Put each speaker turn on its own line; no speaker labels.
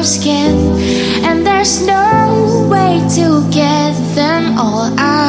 skin, and there's no way to get them all out.